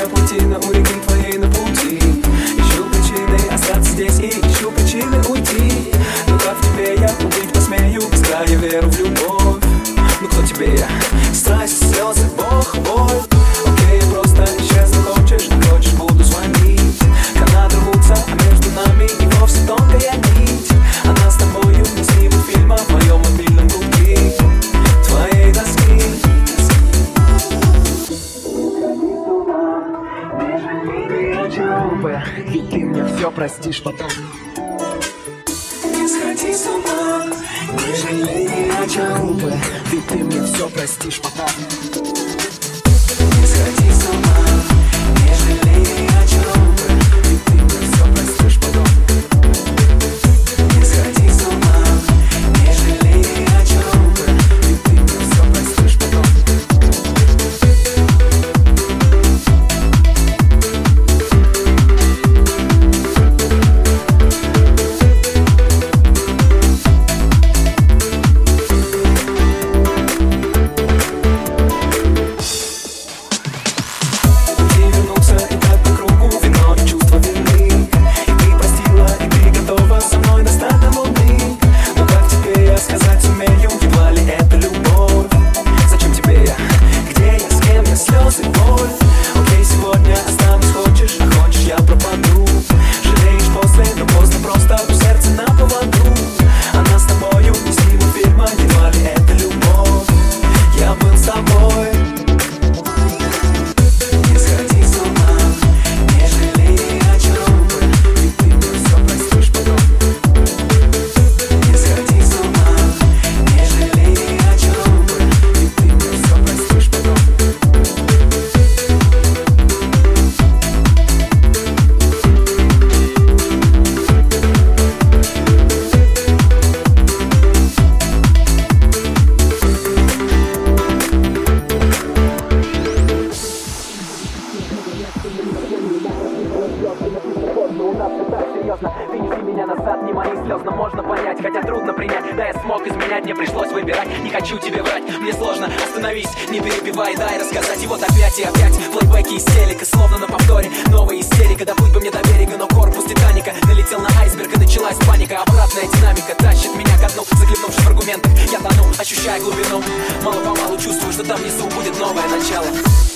паутина у реки твоей на пути. Ищу причины остаться здесь и ищу причины уйти. Но как в тебе я убить посмею, без края веру в любовь. Ну кто тебе я? Страсть, слезы, Бог, боль. Окей, я просто исчезну, хочешь, не хочешь, буду звонить. Канаты рвутся, а между нами и вовсе тонкая нить. Она с тобою не снимет фильма в моем мобильном пути твоей доски. Ведь ты мне все простишь потом. Не сходи с ума, не жалей ни о чем. Ведь ты мне все простишь потом. Не сходи с ума, не жалей ни о чем. Ведь ты мне все простишь потом. Не сходи с ума, не жалей ни о чем. Ведь ты мне все простишь потом. Вынеси меня назад, не мои слезно можно понять, хотя трудно принять. Да, я смог изменять, мне пришлось выбирать. Не хочу тебе врать, мне сложно, остановись, не перебивай, дай рассказать. И вот опять и опять флэшбэки из телека, словно на повторе новая истерика. Доплыть бы мне до берега, но корпус Титаника налетел на айсберг и началась паника. Обратная динамика тащит меня ко дну, захлебнувшись в аргументах. Я тону, ощущая глубину, мало-помалу чувствую, что там внизу будет новое начало.